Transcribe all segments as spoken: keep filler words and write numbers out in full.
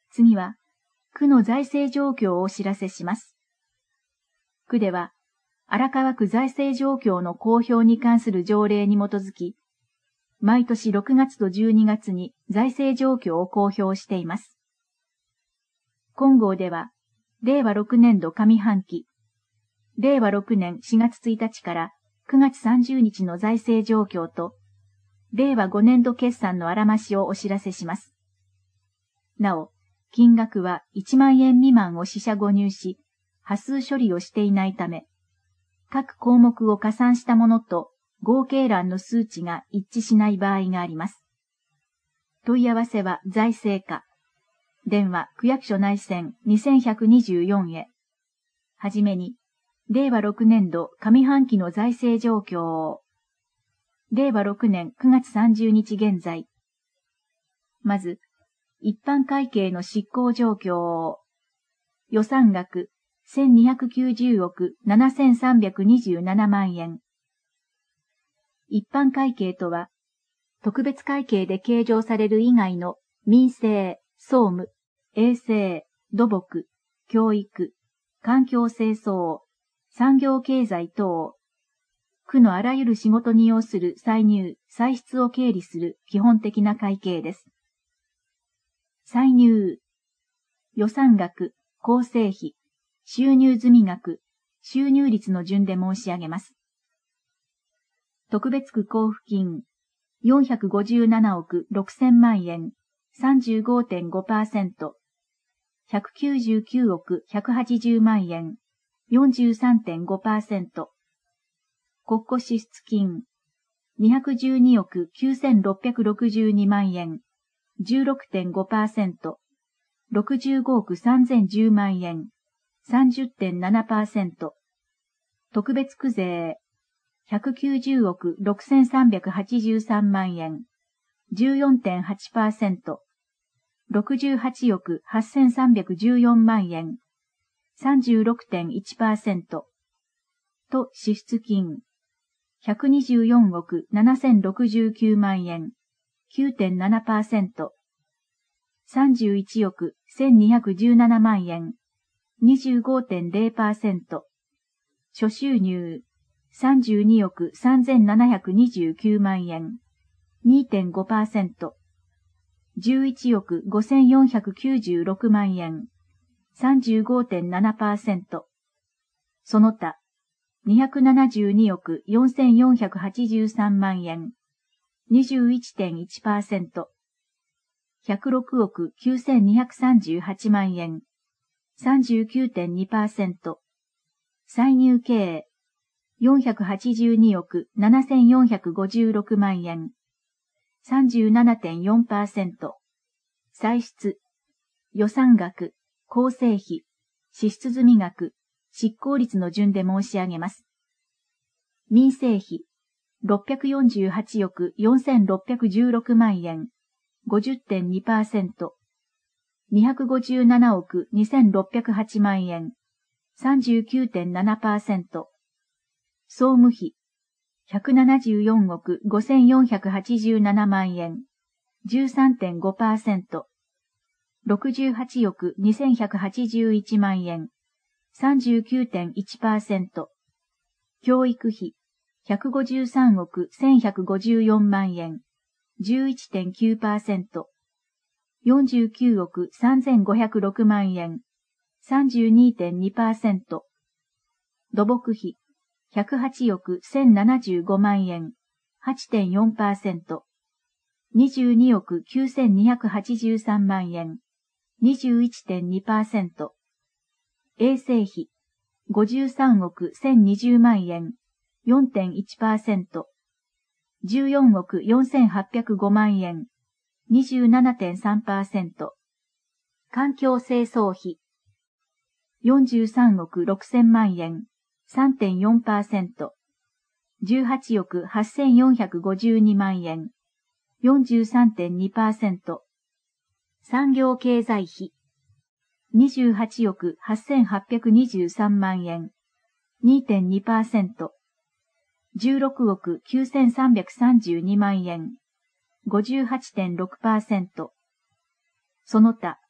次は、区の財政状況をお知らせします。区では、荒川区財政状況の公表に関する条例に基づき、毎年ろくがつとじゅうにがつに財政状況を公表しています。今号では、れいわろくねんど上半期、れいわろくねんしがつついたちからくがつさんじゅうにちの財政状況と、れいわごねんど決算のあらましをお知らせします。なお、金額はいちまんえん未満を四捨五入し、端数処理をしていないため、各項目を加算したものと合計欄の数値が一致しない場合があります。問い合わせは財政課。電話区役所内線にせんひゃくにじゅうよんへ。はじめに、れいわろくねんど上半期の財政状況を。れいわろくねんくがつさんじゅうにち現在。まず、一般会計の執行状況を。予算額せんにひゃくきゅうじゅうおくななせんさんびゃくにじゅうななまんえん。一般会計とは、特別会計で計上される以外の民生、総務、衛生、土木、教育、環境清掃、産業経済等、区のあらゆる仕事に要する歳入、歳出を経理する基本的な会計です。歳入、予算額、構成費、収入済額、収入率の順で申し上げます。特別区交付金、よんひゃくごじゅうななおくろくせんまんえん、さんじゅうごてんごパーセント、ひゃくきゅうじゅうきゅうおくひゃくはちじゅうまんえん、よんじゅうさんてんごパーセント、国庫支出金、にひゃくじゅうにおくきゅうせんろっぴゃくろくじゅうにまんえん、じゅうろくてんごパーセント、ろくじゅうごおくさんぜんじゅうまんえん、さんじゅってんななパーセント、特別区税、ひゃくきゅうじゅうおくろくせんさんびゃくはちじゅうさんまんえん、じゅうよんてんはちパーセント、ろくじゅうはちおくはっせんさんびゃくじゅうよんまんえん、さんじゅうろくてんいちパーセント、と支出金、ひゃくにじゅうよんおくななせんろくじゅうきゅうまんえん、きゅうてんななパーセント、さんじゅういちおくせんにひゃくじゅうななまんえん、にじゅうごてんぜろパーセント、諸収入、さんじゅうにおくさんぜんななひゃくにじゅうきゅうまんえん、にてんごパーセント、じゅういちおくごせんよんひゃくきゅうじゅうろくまんえん、さんじゅうごてんななパーセント、その他、にひゃくななじゅうにおくよんせんよんひゃくはちじゅうさんまんえん、にじゅういちてんいちパーセント、ひゃくろくおくきゅうせんにひゃくさんじゅうはちまんえん、さんじゅうきゅうてんにパーセント、歳入計、よんひゃくはちじゅうにおくななせんよんひゃくごじゅうろくまんえん、さんじゅうななてんよんパーセント、歳出、予算額、構成費、支出済額、執行率の順で申し上げます。民生費、ろっぴゃくよんじゅうはちおくよんせんろっぴゃくじゅうろくまんえん、ごじゅってんにパーセント、にひゃくごじゅうななおくにせんろっぴゃくはちまんえん、さんじゅうきゅうてんななパーセント、総務費、ひゃくななじゅうよんおくごせんよんひゃくはちじゅうななまんえん、じゅうさんてんごパーセント、ろくじゅうはちおくにせんひゃくはちじゅういちまんえん、さんじゅうきゅうてんいちパーセント、教育費、ひゃくごじゅうさんおくせんひゃくごじゅうよんまんえん、じゅういちてんきゅうパーセント、よんじゅうきゅうおくさんぜんごひゃくろくまんえん、さんじゅうにてんにパーセント、土木費、ひゃくはちおくせんななじゅうごまんえん、はちてんよんパーセント、にじゅうにおくきゅうせんにひゃくはちじゅうさんまんえん、にじゅういちてんにパーセント、衛生費、ごじゅうさんおくせんにじゅうまんえん、よんてんいちパーセント、じゅうよんおくよんせんはっぴゃくごまんえん、にじゅうななてんさんパーセント、環境清掃費、よんじゅうさんおくろくせんまんえん、さんてんよんパーセント、じゅうはちおくはっせんよんひゃくごじゅうにまんえん、よんじゅうさんてんにパーセント、産業経済費、にじゅうはちおくはっせんはっぴゃくにじゅうさんまんえん、にてんにパーセント、じゅうろくおくきゅうせんさんびゃくさんじゅうにまんえん、ごじゅうはちてんろくパーセント、その他、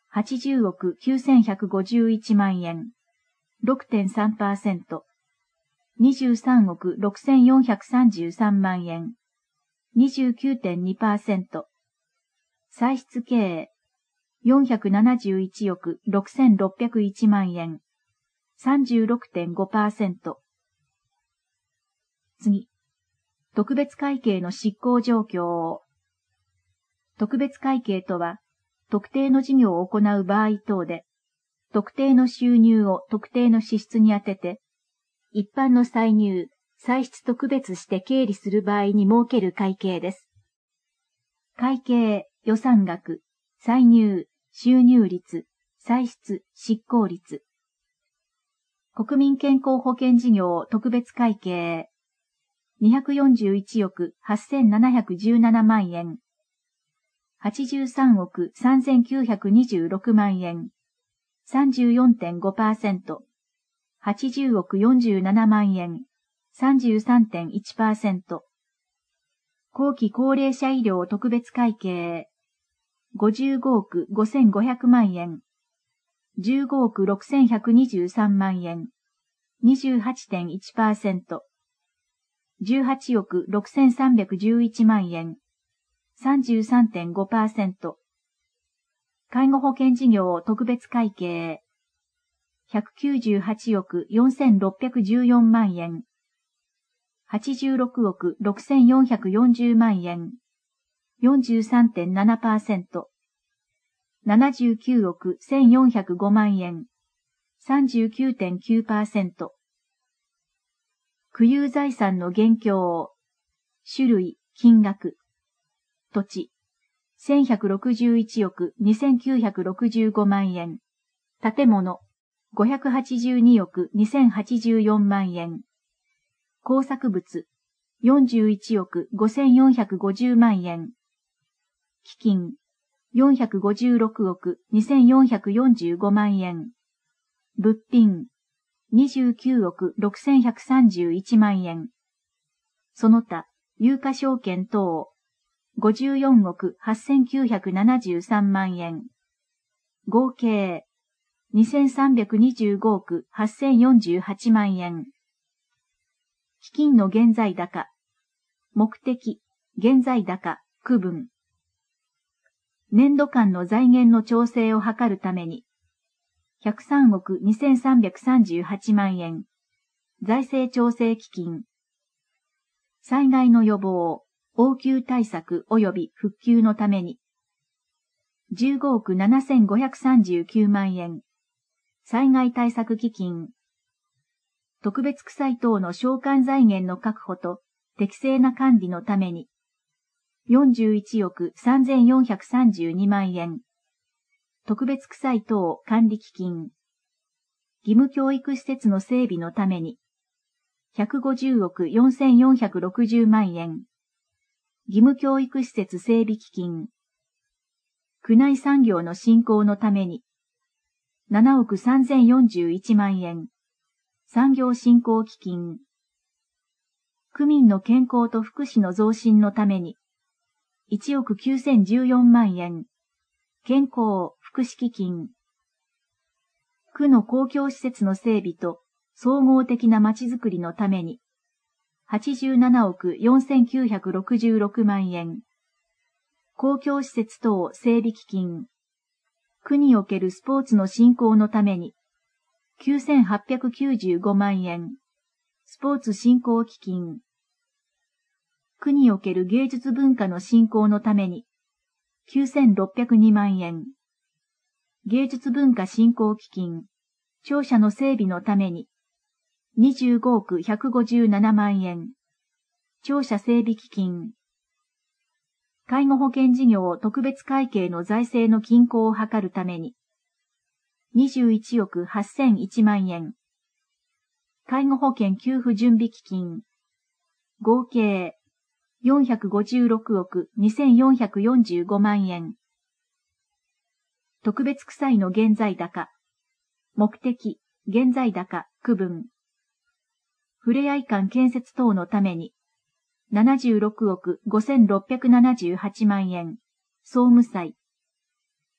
はちじゅうおくきゅうせんひゃくごじゅういちまんえん、ろくてんさんパーセント。にじゅうさんおくろくせんよんひゃくさんじゅうさんまんえん、にじゅうきゅうてんにパーセント。歳出経営、よんひゃくななじゅういちおくろくせんろっぴゃくいちまんえん、さんじゅうろくてんごパーセント。次、特別会計の執行状況を。特別会計とは、特定の事業を行う場合等で、特定の収入を特定の支出に充てて、一般の歳入、歳出特別して経理する場合に設ける会計です。会計、予算額、歳入、収入率、歳出、執行率。国民健康保険事業特別会計。にひゃくよんじゅういちおくはっせんななひゃくじゅうななまんえん。はちじゅうさんおくさんぜんきゅうひゃくにじゅうろくまんえん。さんじゅうよんてんごパーセント。はちじゅうおくよんじゅうななまんえん。さんじゅうさんてんいちパーセント。後期高齢者医療特別会計。ごじゅうごおくごせんごひゃくまんえん。じゅうごおくろくせんひゃくにじゅうさんまんえん。にじゅうはちてんいちパーセント。じゅうはちおくろくせんさんびゃくじゅういちまんえん。さんじゅうさんてんごパーセント。介護保険事業特別会計。ひゃくきゅうじゅうはちおくよんせんろっぴゃくじゅうよんまんえん。はちじゅうろくおくろくせんよんひゃくよんじゅうまんえん。よんじゅうさんてんななパーセント。ななじゅうきゅうおくせんよんひゃくごまんえん。さんじゅうきゅうてんきゅうパーセント。区有財産の現況。種類、金額。土地。せんひゃくろくじゅういちおくにせんきゅうひゃくろくじゅうごまんえん。建物。ごひゃくはちじゅうにおくにせんはちじゅうよんまんえん。工作物。よんじゅういちおくごせんよんひゃくごじゅうまんえん。基金。よんひゃくごじゅうろくおくにせんよんひゃくよんじゅうごまんえん。物品。にじゅうきゅうおくろくせんひゃくさんじゅういちまんえん。その他、有価証券等。ごじゅうよんおくはっせんきゅうひゃくななじゅうさんまんえん。合計。にせんさんびゃくにじゅうごおくはっせんよんじゅうはちまんえん。基金の現在高。目的、現在高、区分。年度間の財源の調整を図るために、ひゃくさんおくにせんさんびゃくさんじゅうはちまんえん。財政調整基金。災害の予防、応急対策及び復旧のために、じゅうごおくななせんごひゃくさんじゅうきゅうまんえん。災害対策基金。特別区歳等の償還財源の確保と適正な管理のために、よんじゅういちおくさんぜんよんひゃくさんじゅうにまんえん。特別区歳等管理基金。義務教育施設の整備のために、ひゃくごじゅうおくよんせんよんひゃくろくじゅうまんえん。義務教育施設整備基金。区内産業の振興のために、ななおくさんぜんよんじゅういちまんえん。産業振興基金。区民の健康と福祉の増進のために、いちおくきゅうせんじゅうよんまんえん。健康福祉基金。区の公共施設の整備と総合的なまちづくりのために、はちじゅうななおくよんせんきゅうひゃくろくじゅうろくまんえん。公共施設等整備基金。区におけるスポーツの振興のために、きゅうせんはっぴゃくきゅうじゅうごまんえん。スポーツ振興基金。区における芸術文化の振興のために、きゅうせんろっぴゃくにまんえん。芸術文化振興基金。庁舎の整備のために、にじゅうごおくひゃくごじゅうななまんえん。庁舎整備基金。介護保険事業特別会計の財政の均衡を図るために、にじゅういちおくはっせんいちまんえん。介護保険給付準備基金。合計、よんひゃくごじゅうろくおくにせんよんひゃくよんじゅうごまんえん。特別区歳の現在高。目的、現在高、区分。ふれあい館建設等のために、ななじゅうろくおくごせんろっぴゃくななじゅうはちまんえん。総務債。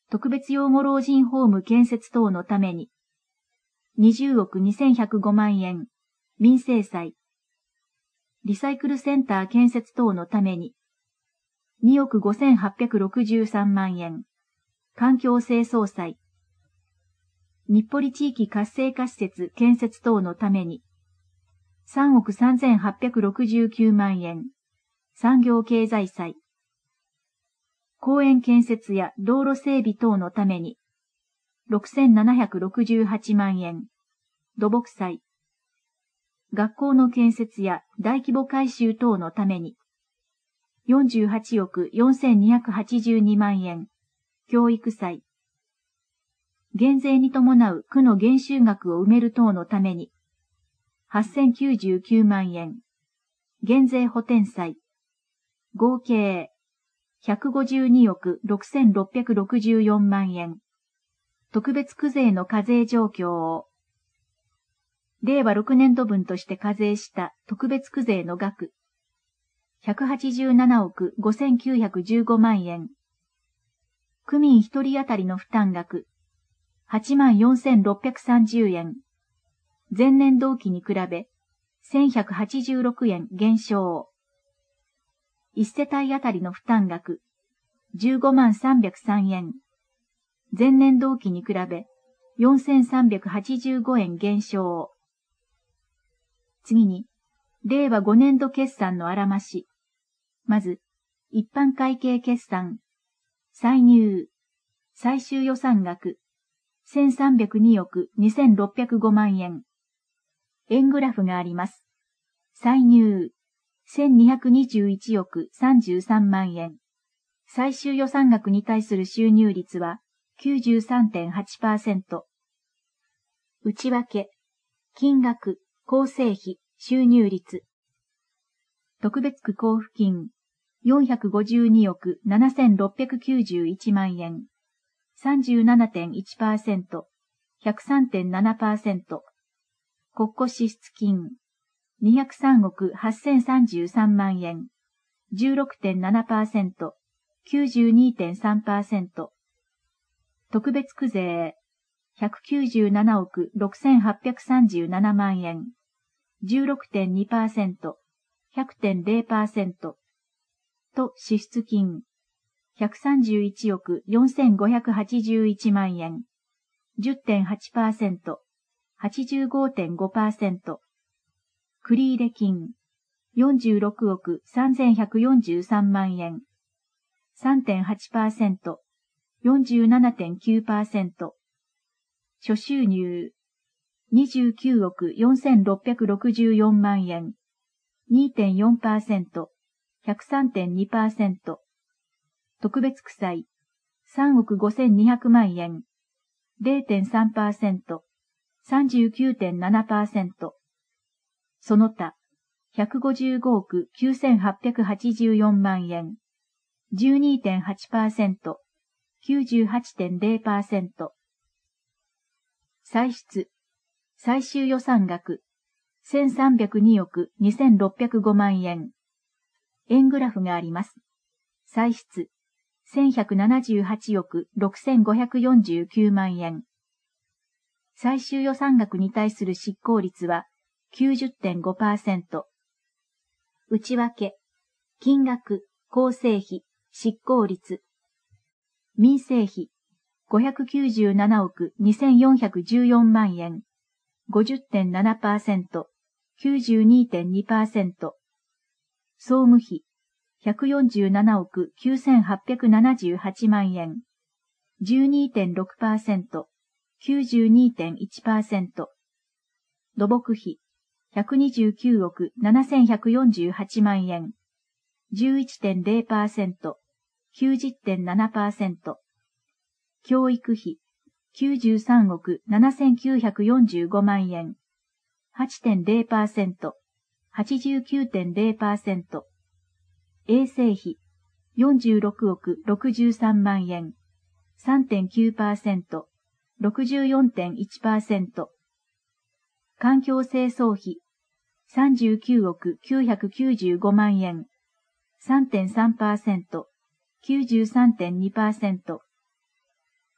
特別養護老人ホーム建設等のために、にじゅうおくにせんひゃくごまんえん、民生債。リサイクルセンター建設等のために、におくごせんはっぴゃくろくじゅうさんまんえん、環境清掃債。日暮里地域活性化施設建設等のために、さんおくさんぜんはっぴゃくろくじゅうきゅうまんえん、産業経済債。公園建設や道路整備等のために、ろくせんななひゃくろくじゅうはちまんえん、土木債。学校の建設や大規模改修等のために、よんじゅうはちおくよんせんにひゃくはちじゅうにまんえん、教育債。減税に伴う区の減収額を埋める等のために、はっせんきゅうじゅうきゅうまんえん、減税補填債。合計、ひゃくごじゅうにおくろくせんろっぴゃくろくじゅうよんまんえん。特別区税の課税状況を、れいわろくねんど分として課税した特別区税の額、ひゃくはちじゅうななおくごせんきゅうひゃくじゅうごまんえん。区民一人当たりの負担額、はちまんよんせんろっぴゃくさんじゅうえん。前年同期に比べ、せんひゃくはちじゅうろくえん減少。一世帯当たりの負担額、じゅうごまんさんびゃくさんえん。前年同期に比べ、よんせんさんびゃくはちじゅうごえん減少。次に、れいわごねんど決算のあらまし。まず、一般会計決算、歳入、最終予算額、せんさんびゃくにおくにせんろっぴゃくごまんえん。円グラフがあります。歳入、せんにひゃくにじゅういちおくさんじゅうさんまんえん。最終予算額に対する収入率は きゅうじゅうさんてんはちパーセント。内訳、金額、構成比、収入率。特別区交付金、よんひゃくごじゅうにおくななせんろっぴゃくきゅうじゅういちまんえん。さんじゅうななてんいちパーセント、ひゃくさんてんななパーセント。国庫支出金、にひゃくさんおくはっせんさんじゅうさんまんえん。じゅうろくてんななパーセント、きゅうじゅうにてんさんパーセント。特別区税、ひゃくきゅうじゅうななおくろくせんはっぴゃくさんじゅうななまんえん。じゅうろくてんにパーセント、ひゃくてんぜろパーセント。と支出金、ひゃくさんじゅういちおくよんせんごひゃくはちじゅういちまんえん。じゅってんはちパーセント、はちじゅうごてんごパーセント。繰入金、よんじゅうろくおくさんぜんひゃくよんじゅうさんまんえん。さんてんはちパーセント、よんじゅうななてんきゅうパーセント。諸収入、にじゅうきゅうおくよんせんろっぴゃくろくじゅうよんまんえん。にてんよんパーセント、ひゃくさんてんにパーセント。特別区債、さんおくごせんにひゃくまんえん。れいてんさんパーセント、さんじゅうきゅうてんななパーセント。その他、ひゃくごじゅうごおくきゅうせんはっぴゃくはちじゅうよんまんえん。じゅうにてんはちパーセント、きゅうじゅうはちてんぜろパーセント。歳出、最終予算額、せんさんびゃくにおくにせんろっぴゃくごまんえん。円グラフがあります。歳出、せんひゃくななじゅうはちおくろくせんごひゃくよんじゅうきゅうまんえん。最終予算額に対する執行率は きゅうじゅってんごパーセント。内訳、金額、構成費、執行率。民生費、ごひゃくきゅうじゅうななおくにせんよんひゃくじゅうよんまんえん。ごじゅってんななパーセント、きゅうじゅうにてんにパーセント。総務費、ひゃくよんじゅうななおくきゅうせんはっぴゃくななじゅうはちまんえん。じゅうにてんろくパーセント、きゅうじゅうにてんいちパーセント。土木費、ひゃくにじゅうきゅうおくななせんひゃくよんじゅうはちまんえん。じゅういってんぜろパーセント、きゅうじゅってんななパーセント。教育費、きゅうじゅうさんおくななせんきゅうひゃくよんじゅうごまんえん。はちてんぜろパーセント、はちじゅうきゅうてんぜろパーセント。衛生費、よんじゅうろくおくろくじゅうさんまんえん。さんてんきゅうパーセント、ろくじゅうよんてんいちパーセント。環境清掃費、さんじゅうきゅうおくきゅうひゃくきゅうじゅうごまんえん。さんてんさんパーセント、きゅうじゅうさんてんにパーセント。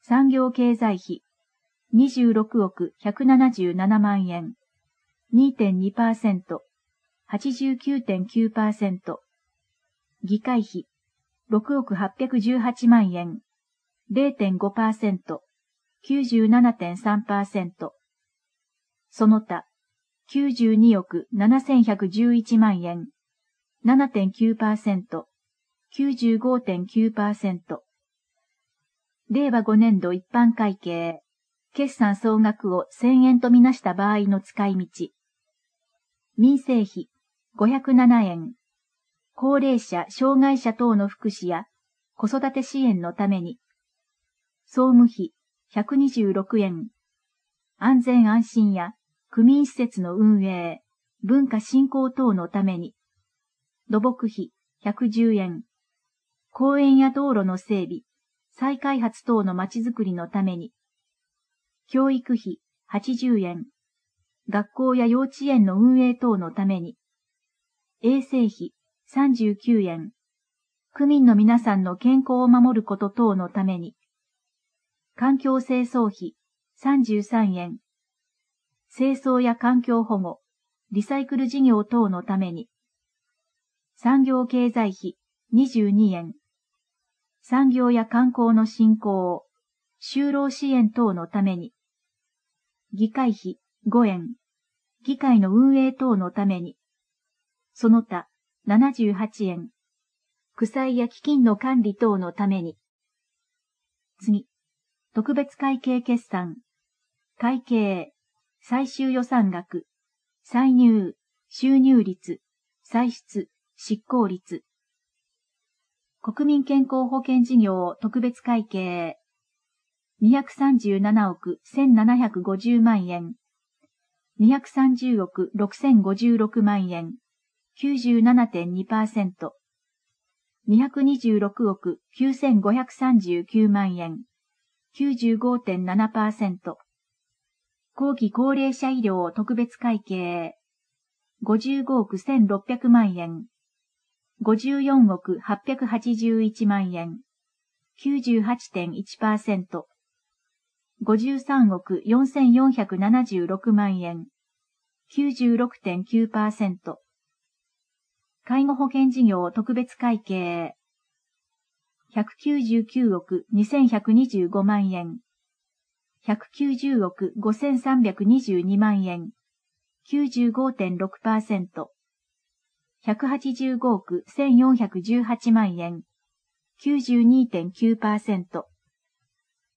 産業経済費、にじゅうろくおくひゃくななじゅうななまんえん、にてんにパーセント、はちじゅうきゅうてんきゅうパーセント。議会費、ろくおくはっぴゃくじゅうはちまんえん、れいてんごパーセント、きゅうじゅうななてんさんパーセント。その他、きゅうじゅうにおくななせんひゃくじゅういちまんえん、ななてんきゅうパーセント、きゅうじゅうごてんきゅうパーセント。れいわごねんど一般会計、決算総額をせんえんとみなした場合の使い道。民生費、ごひゃくななえん。高齢者、障害者等の福祉や子育て支援のために。総務費、ひゃくにじゅうろくえん。安全安心や区民施設の運営、文化振興等のために。土木費、ひゃくじゅうえん。公園や道路の整備、再開発等のまちづくりのために。教育費、はちじゅうえん。学校や幼稚園の運営等のために。衛生費、さんじゅうきゅうえん。区民の皆さんの健康を守ること等のために。環境清掃費、さんじゅうさんえん。清掃や環境保護、リサイクル事業等のために。産業経済費、にじゅうにえん。産業や観光の振興、就労支援等のために。議会費、ごえん。議会の運営等のために。その他、ななじゅうはちえん。区債や基金の管理等のために。次。特別会計決算。会計、最終予算額、歳入、収入率、歳出、執行率。国民健康保険事業特別会計。にひゃくさんじゅうななおくせんななひゃくごじゅうまんえん。にひゃくさんじゅうおくろくせんごじゅうろくまんえん。きゅうじゅうななてんにパーセント。にひゃくにじゅうろくおくきゅうせんごひゃくさんじゅうきゅうまんえん。きゅうじゅうごてんななパーセント。後期高齢者医療特別会計。ごじゅうごおくせんろっぴゃくまんえん。ごじゅうよんおくはっぴゃくはちじゅういちまんえん。きゅうじゅうはちてんいちパーセント。ごじゅうさんおくよんせんよんひゃくななじゅうろくまんえん。きゅうじゅうろくてんきゅうパーセント。介護保険事業特別会計。ひゃくきゅうじゅうきゅうおくにせんひゃくにじゅうごまんえん。ひゃくきゅうじゅうおくごせんさんびゃくにじゅうにまんえん。きゅうじゅうごてんろくパーセント。ひゃくはちじゅうごおくせんよんひゃくじゅうはちまんえん。きゅうじゅうにてんきゅうパーセント。